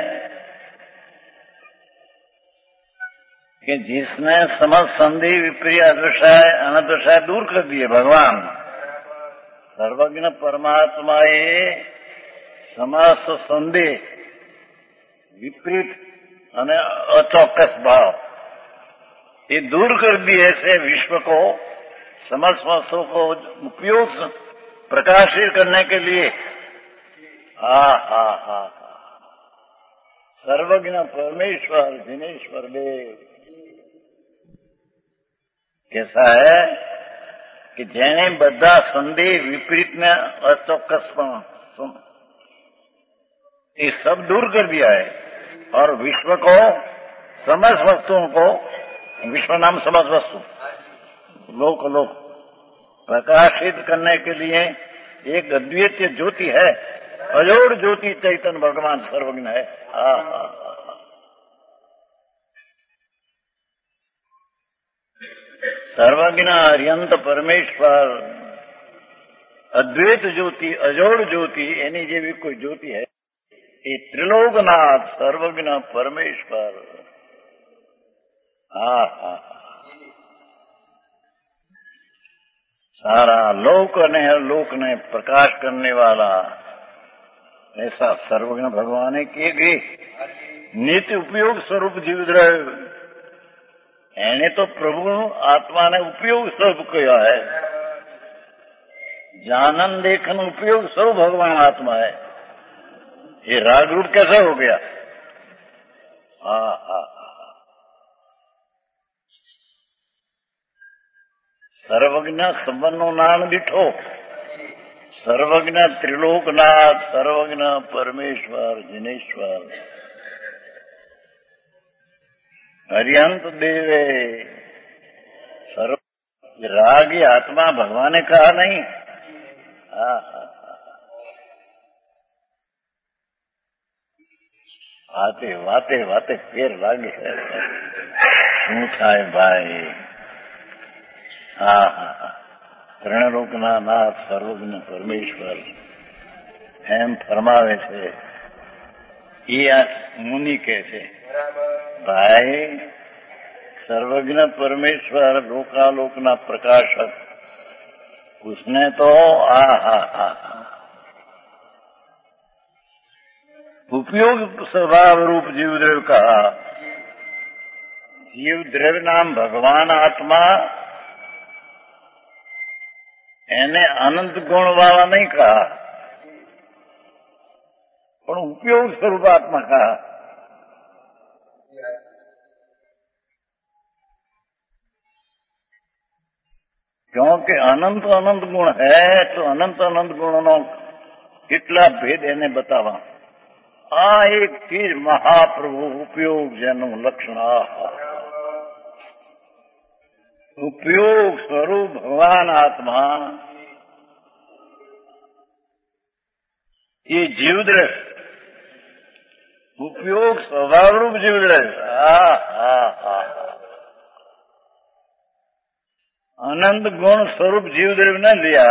कि जिसने समझ संधि विप्रिय अदृश्य अनदृश्य दूर कर दिए भगवान सर्वज्ञ परमात्मा ये समस्त संधि विपरीत અને अचौकस भाव ये दूर कर दिए ऐसे विश्व को समस्त वस्तु को उपयोग प्रकाशित करने के लिए. हा हा हा सर्वज्ञ परमेश्वर जिनेश्वर देव कैसा है कि જેને બધા સંધિ विपरीत में अचौकस ये सब दूर कर दिया है और विश्व को समस्त वस्तुओं को, विश्व नाम समस्त वस्तु लोक लोक प्रकाशित करने के लिए एक अद्वितीय ज्योति है, अजोड़ ज्योति चैतन्य भगवान सर्वज्ञ है. हाँ हाँ सर्वज्ञ अर्यंत परमेश्वर अद्वैत ज्योति अजोड़ ज्योति एनी जेवी कोई ज्योति है. ये त्रिलोकनाथ सर्वज्ञ परमेश्वर. हाँ हाँ सारा लोक ने लोक ने प्रकाश करने वाला ऐसा सर्वज्ञ भगवान किए गए नित्य उपयोग स्वरूप जीवित रहे. एने तो प्रभु आत्मा ने उपयोग स्वरूप किया है. जानन देखन उपयोग स्वरूप भगवान आत्मा है. ये राग रूप कैसे हो गया? हाँ हाँ सर्वज्ञ संबंधो नाम दिठो सर्वज्ञ त्रिलोकनाथ सर्वज्ञ परमेश्वर जिनेश्वर हरियंत देवे सर्व राग ये आत्मा भगवान ने कहा नहीं। हाँ हाँ वाते वाते वाते फेर लागे શું થાય ભાઈ। હા હા હા ત્રણલોકના નાથ સર્વજ્ઞ પરમેશ્વર એમ ફરમાવે છે। એ આ મુનિ કહે છે ભાઈ सर्वज्ञ परमेश्वर लोकालोकना प्रकाशक उसने तो आ हा हा उपयोग स्वभाव रूप जीव द्रव्य कहा। जीव द्रव्य नाम भगवान आत्मा एने अनंत गुण वाला नहीं कहा, पर उपयोग स्वरूप आत्मा कहा। क्योंकि अनंत अनंत गुण है तो अनंत अनंत गुणों કેટલા ભેદ એને બતાવવા। આ એક ચીજ મહાપ્રભુ ઉપયોગ જેનું લક્ષણ उपयोग स्वरूप भगवान आत्मा ये जीवद्रव्य उपयोग स्वभाव रूप जीवद्रव्य हा हा हा अनंत गुण स्वरूप जीवद्रव्य न दिया।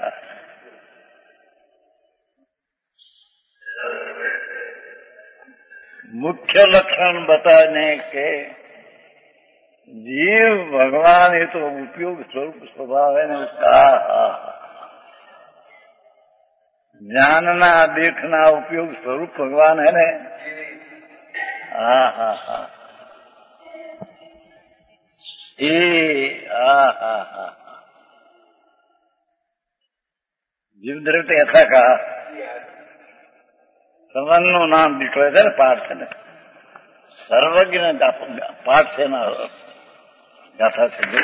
मुख्य लक्षण बताने के जीव भगवान ये तो उपयोग स्वरूप स्वभाव है ना उसका। जानना देखना उपयोग स्वरूप भगवान है ना। हा हा हा ए हा हा हा जीव द्रव्य ऐसा कहा સવનનું નામ દીઠો છે ને પાઠ છે ને સર્વજ્ઞ પાઠ છે ને ગાથા છે જો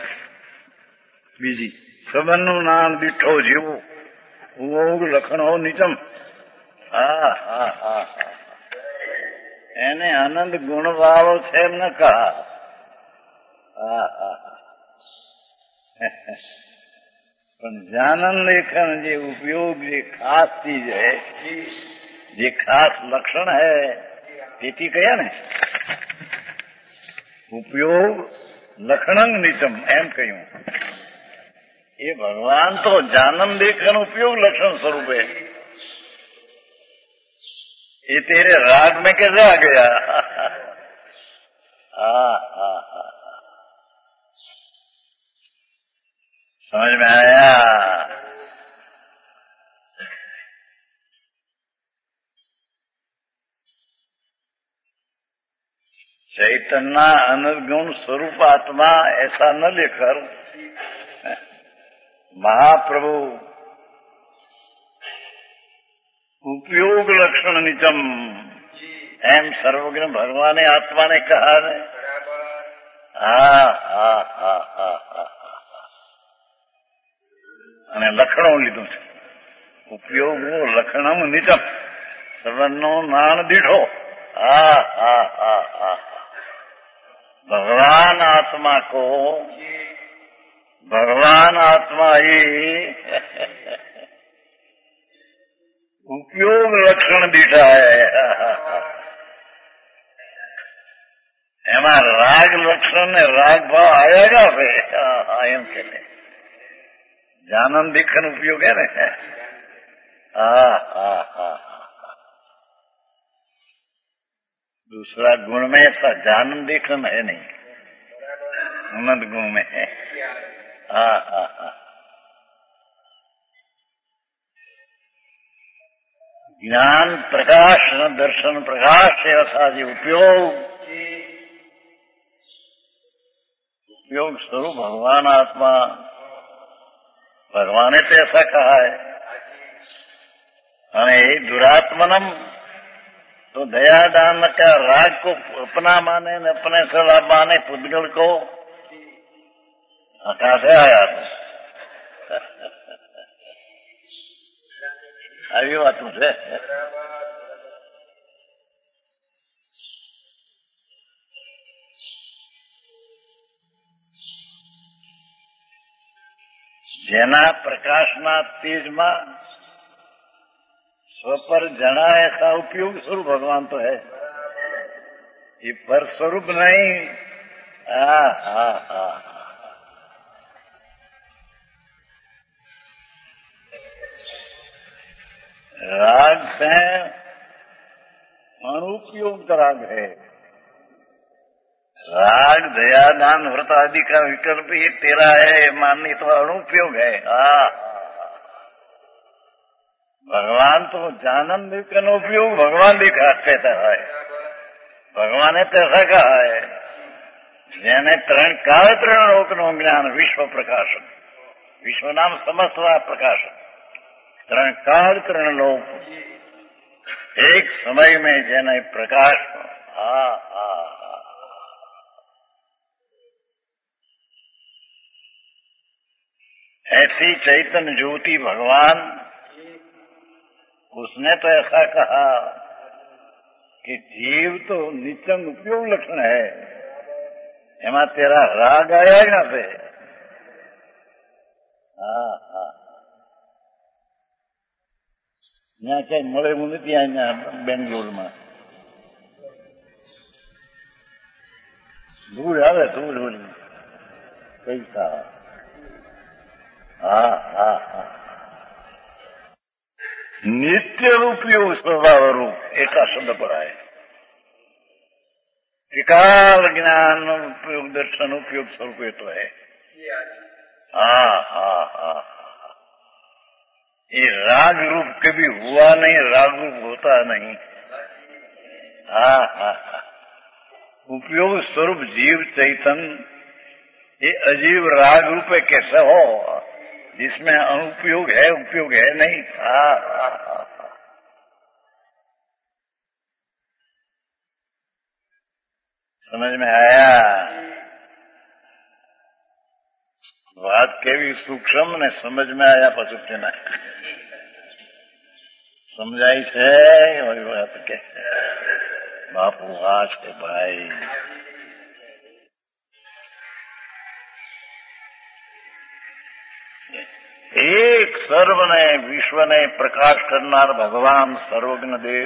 બીજી સવનનું નામ દીઠો જીવો ઉગ લખણો નીચમ હા હા હા એને આનંદ ગુણ વાળો છે એમ ન કહા। હા હા પણ જાનન લેખન જે ઉપયોગ જે ખાસ ચીજ है જે ખાસ લક્ષણ है તેથી કયા ને उपयोग લખણંગ નીચમ એમ કહ્યું। ये भगवान तो जानन देखन उपयोग लक्षण स्वरूप है। ये तेरे राग में कैसे आ गया। हाँ हाँ हाँ समझ में आया। चैतन्य अनर्गुण स्वरूप आत्मा ऐसा न लेकर महाप्रभु उपयोग लक्षण निचम एम सर्वज्ञ भगवान आत्मा ने कहा है। हा हा हा हा हा અને લખણો લીધું છે ઉપયોગ લખણમ નિચમ સવનનો નાણ દીઠો। हा हा हा हा भगवान आत्मा को भगवान आत्मा ही उपयोग लक्षण दीठा है। एमा राग लक्षण ने राग भाव आएगा वे एम के जानन देखन उपयोग है ने। हा हा हा दूसरा गुण में ऐसा जानन देखन है नहीं, अनंत गुण में है। हा हा हा ज्ञान प्रकाश दर्शन प्रकाश ऐसा जी उपयोग उपयोग स्वरूप भगवान आत्मा भगवान ने तो ऐसा कहा है। अने दुरात्मनम तो दया दान का राग को अपना माने न अपने सला माने पुद्गल को कहां से आया આવી વાતું છે। જેના પ્રકાશના તેજમાં स्व पर जना ऐसा उपयोग स्वरूप भगवान तो है, ये पर स्वरूप नहीं। आ, आ, आ, राग से अनुपयुक्त राग है। राग दया दान व्रत आदि का विकल्प ये तेरा है, माननी तो अनुपयोग है। आ भगवान तो जानन का उपयोग भगवान दिखा कहता है, भगवान ने तो ऐसा कहा है, જેને ત્રણ કાળ ત્રણ લોકનું જ્ઞાન વિશ્વ પ્રકાશન, વિશ્વ નામ સમસ્ત પ્રકાશન, ત્રણ કાળ ત્રણ લોક एक समय में જેને प्रकाश आ, आ, आ। ऐसी चैतन्य ज्योति भगवान, उसने तो ऐसा कहा कि जीव तो निचंग उपयोग लक्षण है, एमा तेरा राग आया यहाँ से। हाँ हाँ यहाँ क्या મળે હું નથી અહીંયા બેંગ્લોરમાં, ધૂળ આવે ધૂળ ધૂળ પૈસા। हाँ हाँ हाँ नित्य उपयोग स्वभाव रूप एका शब्द पड़ा है। त्रिकाल ज्ञान उपयोग दर्शन उपयोग स्वरूप तो है। हाँ हाँ हाँ ये राग रूप कभी हुआ नहीं, राग रूप होता नहीं। हाँ हाँ हाँ उपयोग स्वरूप जीव चैतन्य ये अजीव राग रूप कैसे हो, जिसमें अनुपयोग है उपयोग है नहीं। हाँ हाँ हाँ समझ में आया? बात केवी सूक्ष्म ने समझ में आया पशु के ना समझाई છે वही बात के बापू आज के भाई एक सर्व ने विश्व ने प्रकाश करनार भगवान सर्वज्ञ देव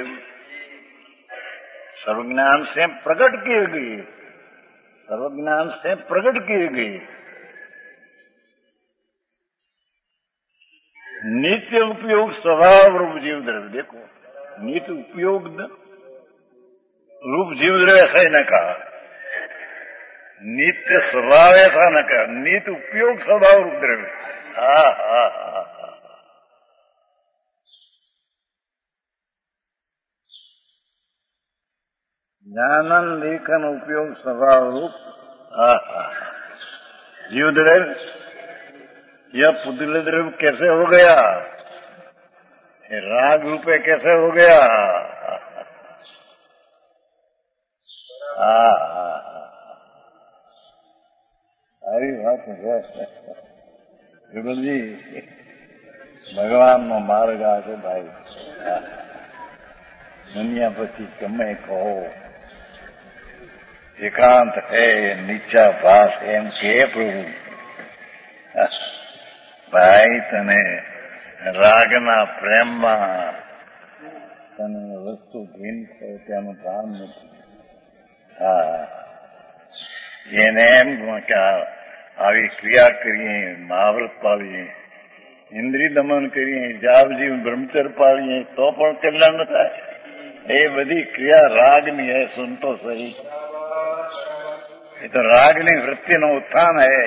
सर्वज्ञान से प्रकट किए गए, सर्वज्ञान से प्रकट किए गए। नित्य उपयोग स्वभाव रूप जीव द्रव्य, देखो नित्य उपयोग रूप जीव द्रव्य ऐसा ही न कहा, नित्य स्वभाव ऐसा न कहा, नित्य उपयोग स्वभाव रूप द्रव्य। हाँ हाँ हाँ ज्ञानन लेखन उपयोग स्वभाव रूप। हाँ हाँ जीव द्रव्य यह पुद्गल द्रव्य कैसे हो गया, राग रूपे कैसे हो गया। हाँ हाँ सारी बात है जुगल जी, भगवान नो मार्ग आगे भाई दुनिया पची गमे कहो एकांत है नीचा भास एम के प्रभु भाई तने रागना प्रेमમાં તને વસ્તુ ભીન છે તેનું ભાન નથી। હા એને એમ કે આવી ક્રિયા કરીએ, મહાવ્રત પાળીએ, ઇન્દ્રિય દમન કરીએ, જાપ જીવ બ્રહ્મચર્ય પાળીએ તો પણ કલ્યાણ ન થાય। એ બધી ક્રિયા રાગની है, सुन तो सही, ये तो रागनी वृत्तिનું उत्थान है।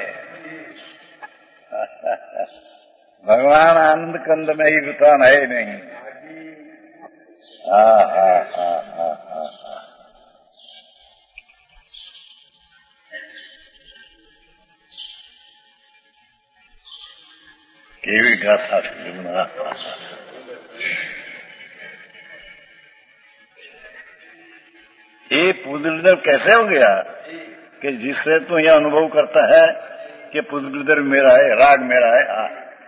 भगवान आनंद कंद में ही उत्थान है नहीं। हा हा हा हा हा केवी गाथा फिल्म ये पुद्गल कैसे हो गया कि जिससे तू यह अनुभव करता है कि पुद्गल मेरा है, राग मेरा है। आ,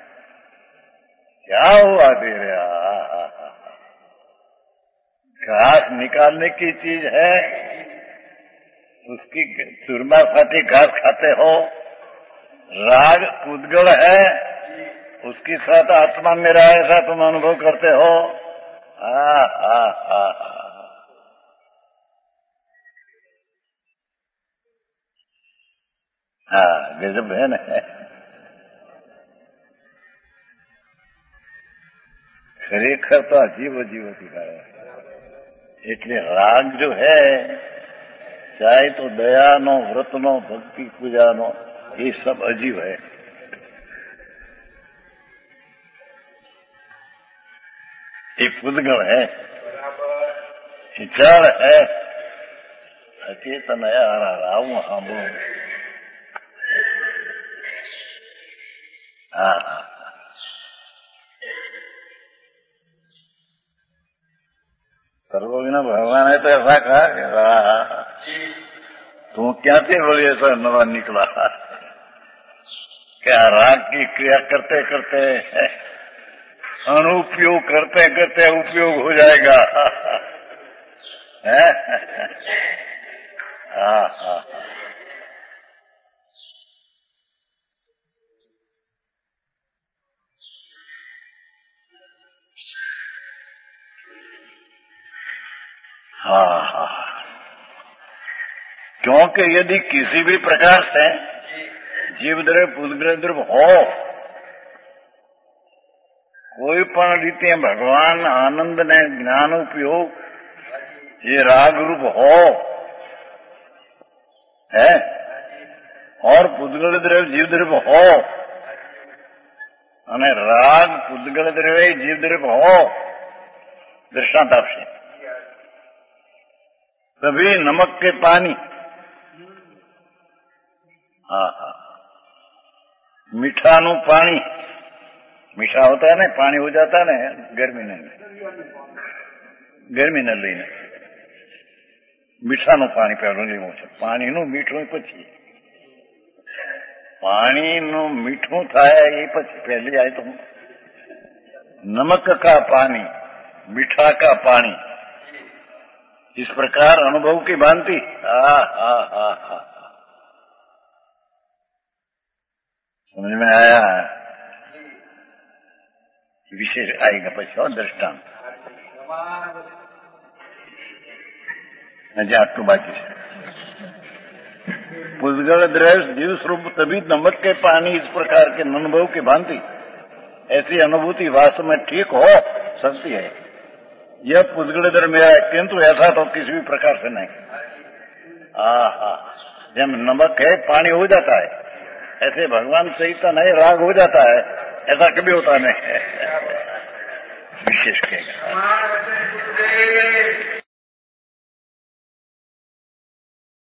क्या हुआ तेरे? घास निकालने की चीज है, उसकी चूरमा साठी घास खाते हो। राग पुद्गल है, उसके साथ आत्मा मेरा ऐसा तुम अनुभव करते हो। हा हा हा हाँ, गजब है ना। ખરેખર તો અજીબ અજીબ અધિકાર એટલે રાગ જો હૈ ચાહે તો દયાનો, વ્રતનો, ભક્તિ પૂજાનો, ये सब अजीब है। ये पुद्गल है, विचार है, अचेतन है। आराम सामू हाँ सर्वज्ञ भगवान है तो ऐसा कहा कि तू क्या थे बोले ऐसा नवा निकला। क्या राग की क्रिया करते करते अनुपयोग करते करते उपयोग हो जाएगा। है हाँ हाँ हाँ हाँ क्योंकि यदि किसी भी प्रकार से जीव द्रव्य पुद्गल द्रव्य हो, कोई पण रीते भगवान आनंद ने ज्ञान उपयोग ये राग रूप हो है और पुद्गल द्रव्य जीव द्रव्य हो અને રાગ પુદ્ગલ દ્રવ્ય જીવ દ્રવ્ય हो, दृष्टांत आपसे कभी नमक के पानी हाँ हाँ मीठा नु पानी, मीठा होता है ना, पानी हो जाता है ना गर्मी ने गर्मी ने लईने मीठा नु पानी पहलू लेवू छे। पानी नु मीठू पछी पानी नु मीठू थाय ए पछी पहली आए तो नमक का पानी, मीठा का पानी, इस प्रकार अनुभव की भांति। हा हा हा हा समझ में आया। विशेष आएगा પછી और दृष्टांत हजे आटलू बाकी है। पुद्गल द्रव्य जीव स्वरूप तभी नमक के पानी इस प्रकार के अनुभव की भांति ऐसी अनुभूति वास्तव में ठीक हो सकती है। यह पुद्गल द्रव्य मेरा है, किंतु ऐसा तो किसी भी प्रकार से नहीं। आहा जब नमक है पानी हो जाता है, ऐसे भगवान चैतन्य है राग हो जाता है, ऐसा कभी होता नहीं। विशेष कहेगा।